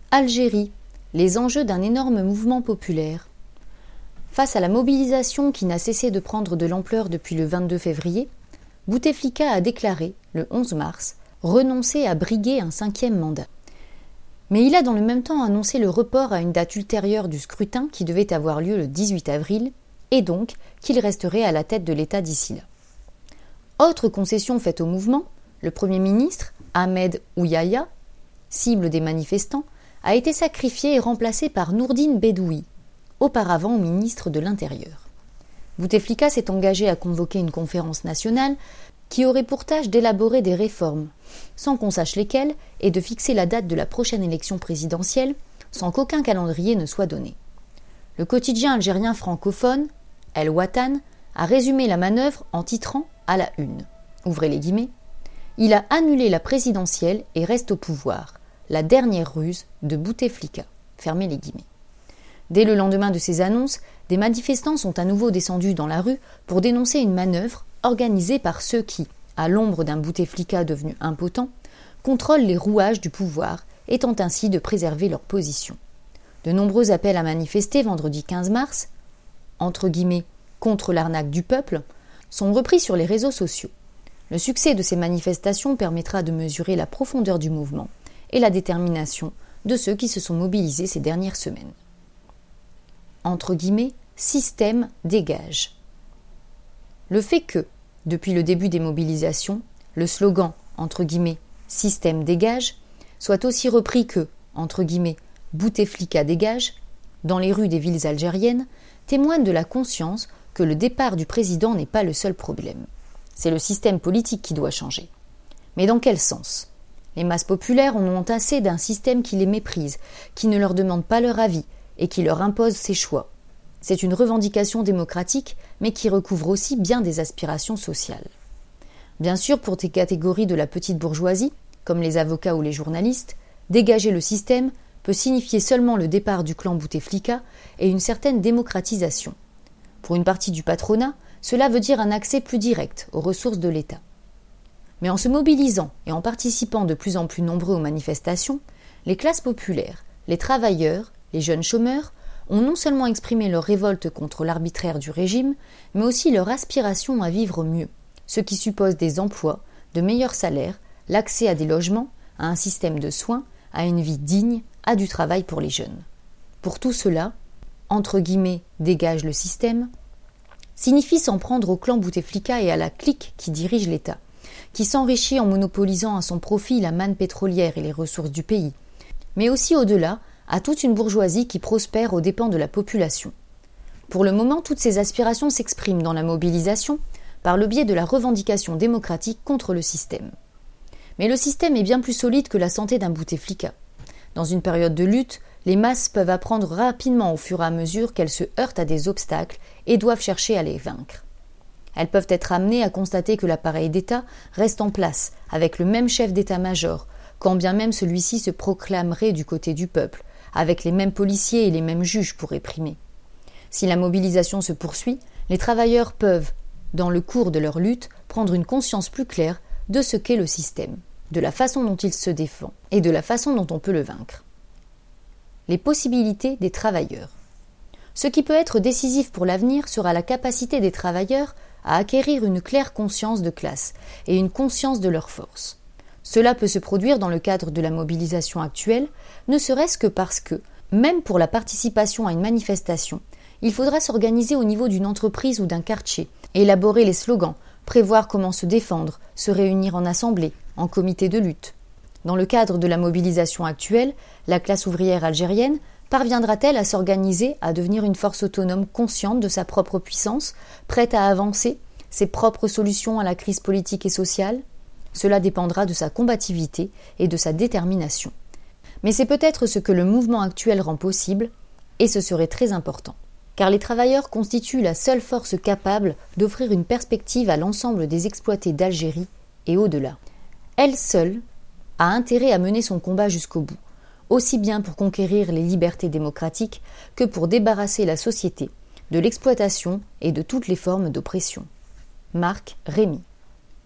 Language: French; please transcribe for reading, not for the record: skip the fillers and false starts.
Algérie, les enjeux d'un énorme mouvement populaire. Face à la mobilisation qui n'a cessé de prendre de l'ampleur depuis le 22 février, Bouteflika a déclaré, le 11 mars, renoncer à briguer un 5e mandat. Mais il a dans le même temps annoncé le report à une date ultérieure du scrutin qui devait avoir lieu le 18 avril, et donc qu'il resterait à la tête de l'État d'ici là. Autre concession faite au mouvement, le Premier ministre, Ahmed Ouyaya, cible des manifestants, a été sacrifié et remplacé par Nourdine Bedoui, auparavant ministre de l'Intérieur. Bouteflika s'est engagé à convoquer une conférence nationale qui aurait pour tâche d'élaborer des réformes, sans qu'on sache lesquelles, et de fixer la date de la prochaine élection présidentielle, sans qu'aucun calendrier ne soit donné. Le quotidien algérien francophone, El Watan, a résumé la manœuvre en titrant à la une. Ouvrez les guillemets. Il a annulé la présidentielle et reste au pouvoir. La dernière ruse de Bouteflika. Fermez les guillemets. Dès le lendemain de ces annonces, des manifestants sont à nouveau descendus dans la rue pour dénoncer une manœuvre organisée par ceux qui, à l'ombre d'un Bouteflika devenu impotent, contrôlent les rouages du pouvoir et tentent ainsi de préserver leur position. De nombreux appels à manifester vendredi 15 mars, entre guillemets, contre l'arnaque du peuple, sont repris sur les réseaux sociaux. Le succès de ces manifestations permettra de mesurer la profondeur du mouvement et la détermination de ceux qui se sont mobilisés ces dernières semaines. Entre guillemets, système dégage. Le fait que, depuis le début des mobilisations, le slogan, entre guillemets, système dégage, soit aussi repris que, entre guillemets, Bouteflika dégage, dans les rues des villes algériennes, témoigne de la conscience que le départ du président n'est pas le seul problème. C'est le système politique qui doit changer. Mais dans quel sens ? Les masses populaires en ont assez d'un système qui les méprise, qui ne leur demande pas leur avis et qui leur impose ses choix. C'est une revendication démocratique, mais qui recouvre aussi bien des aspirations sociales. Bien sûr, pour des catégories de la petite bourgeoisie, comme les avocats ou les journalistes, dégager le système peut signifier seulement le départ du clan Bouteflika et une certaine démocratisation. Pour une partie du patronat, cela veut dire un accès plus direct aux ressources de l'État. Mais en se mobilisant et en participant de plus en plus nombreux aux manifestations, les classes populaires, les travailleurs, les jeunes chômeurs ont non seulement exprimé leur révolte contre l'arbitraire du régime, mais aussi leur aspiration à vivre mieux, ce qui suppose des emplois, de meilleurs salaires, l'accès à des logements, à un système de soins, à une vie digne, à du travail pour les jeunes. Pour tout cela, entre guillemets, dégage le système, signifie s'en prendre au clan Bouteflika et à la clique qui dirige l'État, qui s'enrichit en monopolisant à son profit la manne pétrolière et les ressources du pays, mais aussi au-delà, à toute une bourgeoisie qui prospère aux dépens de la population. Pour le moment, toutes ces aspirations s'expriment dans la mobilisation par le biais de la revendication démocratique contre le système. Mais le système est bien plus solide que la santé d'un Bouteflika. Dans une période de lutte, les masses peuvent apprendre rapidement au fur et à mesure qu'elles se heurtent à des obstacles et doivent chercher à les vaincre. Elles peuvent être amenées à constater que l'appareil d'État reste en place avec le même chef d'état-major, quand bien même celui-ci se proclamerait du côté du peuple, avec les mêmes policiers et les mêmes juges pour réprimer. Si la mobilisation se poursuit, les travailleurs peuvent, dans le cours de leur lutte, prendre une conscience plus claire de ce qu'est le système, de la façon dont il se défend et de la façon dont on peut le vaincre. Les possibilités des travailleurs. Ce qui peut être décisif pour l'avenir sera la capacité des travailleurs à acquérir une claire conscience de classe et une conscience de leurs forces. Cela peut se produire dans le cadre de la mobilisation actuelle, ne serait-ce que parce que, même pour la participation à une manifestation, il faudra s'organiser au niveau d'une entreprise ou d'un quartier, élaborer les slogans, prévoir comment se défendre, se réunir en assemblée, en comité de lutte. Dans le cadre de la mobilisation actuelle, la classe ouvrière algérienne parviendra-t-elle à s'organiser, à devenir une force autonome consciente de sa propre puissance, prête à avancer ses propres solutions à la crise politique et sociale ? Cela dépendra de sa combativité et de sa détermination. Mais c'est peut-être ce que le mouvement actuel rend possible, et ce serait très important. Car les travailleurs constituent la seule force capable d'offrir une perspective à l'ensemble des exploités d'Algérie et au-delà. Elle seule a intérêt à mener son combat jusqu'au bout, aussi bien pour conquérir les libertés démocratiques que pour débarrasser la société de l'exploitation et de toutes les formes d'oppression. Marc Rémy.